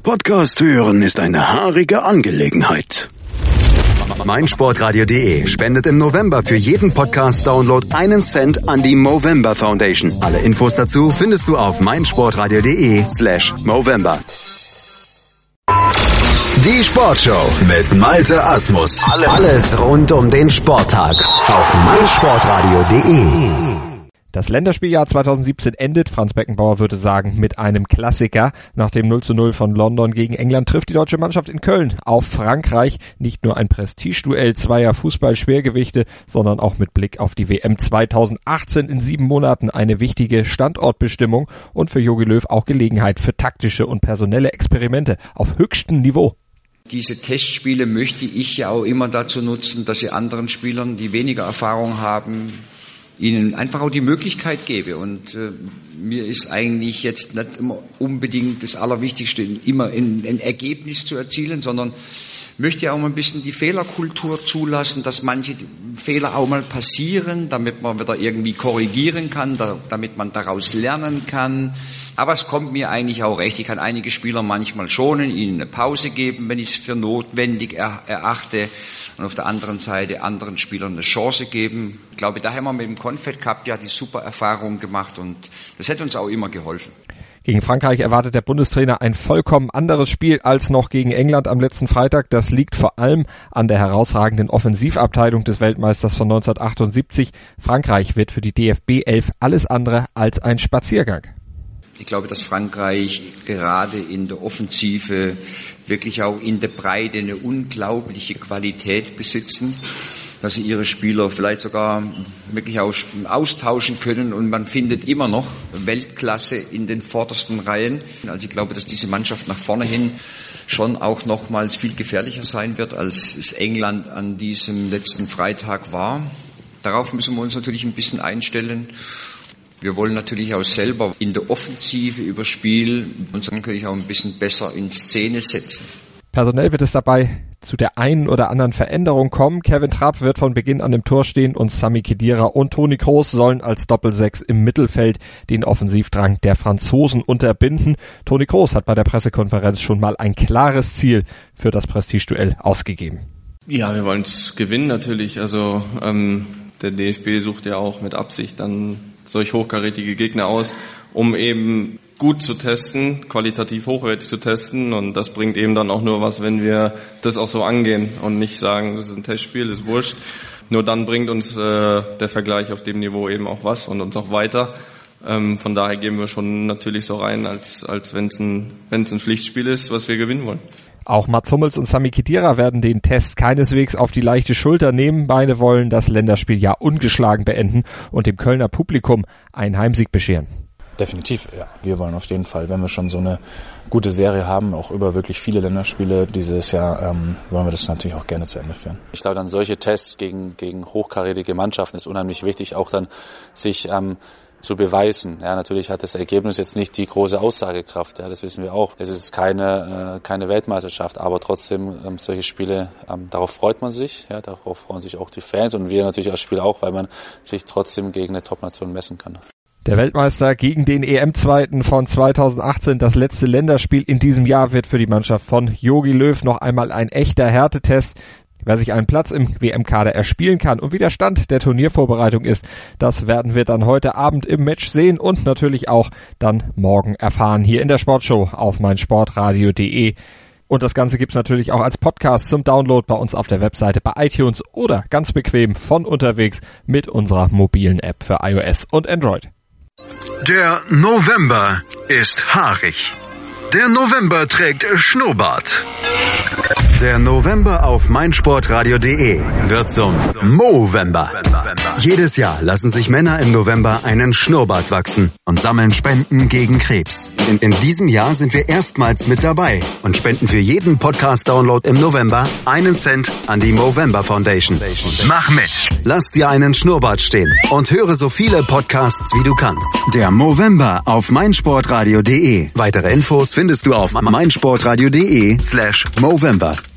Podcast hören ist eine haarige Angelegenheit. meinsportradio.de spendet im November für jeden Podcast-Download 1 Cent an die Movember Foundation. Alle Infos dazu findest du auf meinsportradio.de/Movember. Die Sportshow mit Malte Asmus. Alles rund um den Sporttag auf meinsportradio.de. Das Länderspieljahr 2017 endet, Franz Beckenbauer würde sagen, mit einem Klassiker. Nach dem 0:0 von London gegen England trifft die deutsche Mannschaft in Köln auf Frankreich. Nicht nur ein Prestigeduell zweier Fußball-Schwergewichte, sondern auch mit Blick auf die WM 2018 in 7 Monaten eine wichtige Standortbestimmung und für Jogi Löw auch Gelegenheit für taktische und personelle Experimente auf höchstem Niveau. Diese Testspiele möchte ich ja auch immer dazu nutzen, dass ich anderen Spielern, die weniger Erfahrung haben, ihnen einfach auch die Möglichkeit gebe. Und mir ist eigentlich jetzt nicht immer unbedingt das Allerwichtigste, immer ein Ergebnis zu erzielen, sondern möchte ja auch mal ein bisschen die Fehlerkultur zulassen, dass manche Fehler auch mal passieren, damit man wieder irgendwie korrigieren kann, damit man daraus lernen kann. Aber es kommt mir eigentlich auch recht. Ich kann einige Spieler manchmal schonen, ihnen eine Pause geben, wenn ich es für notwendig erachte. Und auf der anderen Seite anderen Spielern eine Chance geben. Ich glaube, da haben wir mit dem Confed Cup ja die super Erfahrung gemacht und das hätte uns auch immer geholfen. Gegen Frankreich erwartet der Bundestrainer ein vollkommen anderes Spiel als noch gegen England am letzten Freitag. Das liegt vor allem an der herausragenden Offensivabteilung des Weltmeisters von 1978. Frankreich wird für die DFB 11 alles andere als ein Spaziergang. Ich glaube, dass Frankreich gerade in der Offensive wirklich auch in der Breite eine unglaubliche Qualität besitzen, dass sie ihre Spieler vielleicht sogar wirklich austauschen können und man findet immer noch Weltklasse in den vordersten Reihen. Also ich glaube, dass diese Mannschaft nach vorne hin schon auch nochmals viel gefährlicher sein wird, als es England an diesem letzten Freitag war. Darauf müssen wir uns natürlich ein bisschen einstellen. Wir wollen natürlich auch selber in der Offensive über Spiel uns natürlich auch ein bisschen besser in Szene setzen. Personell wird es dabei zu der einen oder anderen Veränderung kommen. Kevin Trapp wird von Beginn an im Tor stehen und Sami Khedira und Toni Kroos sollen als Doppelsechs im Mittelfeld den Offensivdrang der Franzosen unterbinden. Toni Kroos hat bei der Pressekonferenz schon mal ein klares Ziel für das Prestigeduell ausgegeben. Ja, wir wollen es gewinnen natürlich. Also der DFB sucht ja auch mit Absicht dann solch hochkarätige Gegner aus, um eben gut zu testen, qualitativ hochwertig zu testen und das bringt eben dann auch nur was, wenn wir das auch so angehen und nicht sagen, das ist ein Testspiel, ist wurscht. Nur dann bringt uns der Vergleich auf dem Niveau eben auch was und uns auch weiter. Von daher gehen wir schon natürlich so rein, als wenn es ein Pflichtspiel ist, was wir gewinnen wollen. Auch Mats Hummels und Sami Khedira werden den Test keineswegs auf die leichte Schulter nehmen. Beide wollen das Länderspieljahr ungeschlagen beenden und dem Kölner Publikum einen Heimsieg bescheren. Definitiv, ja. Wir wollen auf jeden Fall, wenn wir schon so eine gute Serie haben, auch über wirklich viele Länderspiele dieses Jahr, wollen wir das natürlich auch gerne zu Ende führen. Ich glaube, dann solche Tests gegen hochkarätige Mannschaften ist unheimlich wichtig, auch dann sich zu beweisen. Ja, natürlich hat das Ergebnis jetzt nicht die große Aussagekraft, ja, das wissen wir auch. Es ist keine Weltmeisterschaft, aber trotzdem solche Spiele, darauf freut man sich, ja, darauf freuen sich auch die Fans und wir natürlich als Spieler auch, weil man sich trotzdem gegen eine Top-Nation messen kann. Der Weltmeister gegen den EM-Zweiten von 2018, das letzte Länderspiel in diesem Jahr, wird für die Mannschaft von Jogi Löw noch einmal ein echter Härtetest. Wer sich einen Platz im WM-Kader erspielen kann und wie der Stand der Turniervorbereitung ist, das werden wir dann heute Abend im Match sehen und natürlich auch dann morgen erfahren hier in der Sportshow auf meinsportradio.de. Und das Ganze gibt's natürlich auch als Podcast zum Download bei uns auf der Webseite, bei iTunes oder ganz bequem von unterwegs mit unserer mobilen App für iOS und Android. Der November ist haarig. Der November trägt Schnurrbart. Der November auf meinsportradio.de wird zum Movember. Jedes Jahr lassen sich Männer im November einen Schnurrbart wachsen und sammeln Spenden gegen Krebs. In diesem Jahr sind wir erstmals mit dabei und spenden für jeden Podcast-Download im November 1 Cent an die Movember Foundation. Mach mit! Lass dir einen Schnurrbart stehen und höre so viele Podcasts wie du kannst. Der Movember auf meinsportradio.de. Weitere Infos findest du auf meinsportradio.de/Movember.